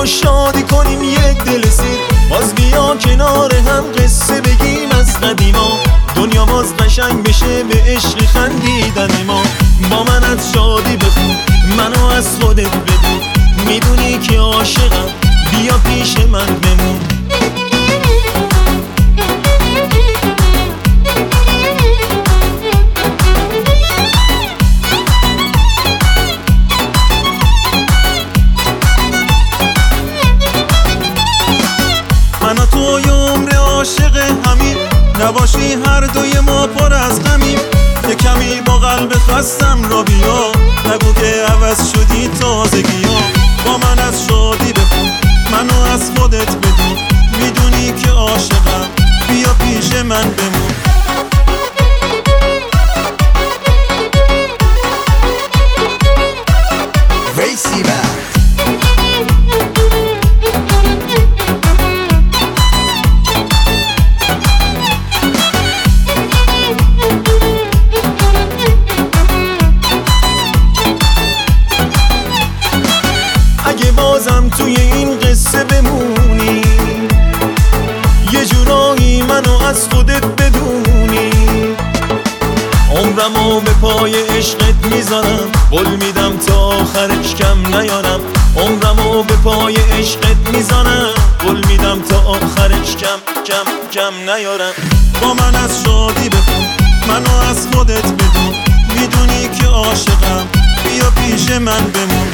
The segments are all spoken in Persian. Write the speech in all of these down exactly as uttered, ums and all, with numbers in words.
شادی کنیم یک دل سیر. باز بیا کنار هم قصه بگیم از قدیما، دنیا باز قشنگ بشه به عشق خندیدن ما. با من از شادی بخون، منو از خودت بدون، میدونی که عاشقم، بیا پیش من بمون. من و تو یه عمر عاشق همین، نباشی هر دوی ما پر از غمیم. یه کمی با قلب خستم را بیا، نگو که عوض شدی تازگی ها. با من از شادی بخون، منو از خودت بدون، میدونی که عاشقم، بیا پیش من بمون. اگه بازم توی این قصه بمونی، یه جورایی منو از خودت بدونی، عمرمو به پای عشقت میذارم، قول میدم تا آخرش کم نیارم. عمرمو به پای عشقت میذارم، قول میدم تا آخرش کم کم کم نیارم. با من از شادی بخون، منو از خودت بدون، میدونی که عاشقم، بیا پیش من بمون.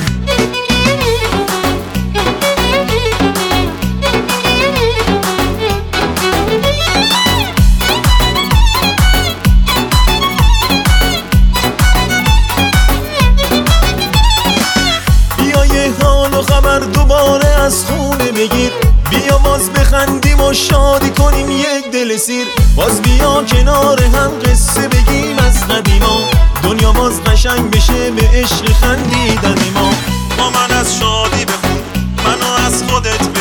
حال و خبر دوباره از خونه بگیر، بیا باز بخندیم و شادی کنیم یک دل سیر. باز بیا کنار هم قصه بگیم از قدیما، دنیا باز قشنگ بشه به عشق خندیدن ما. با من از شادی بخون، منو از خودت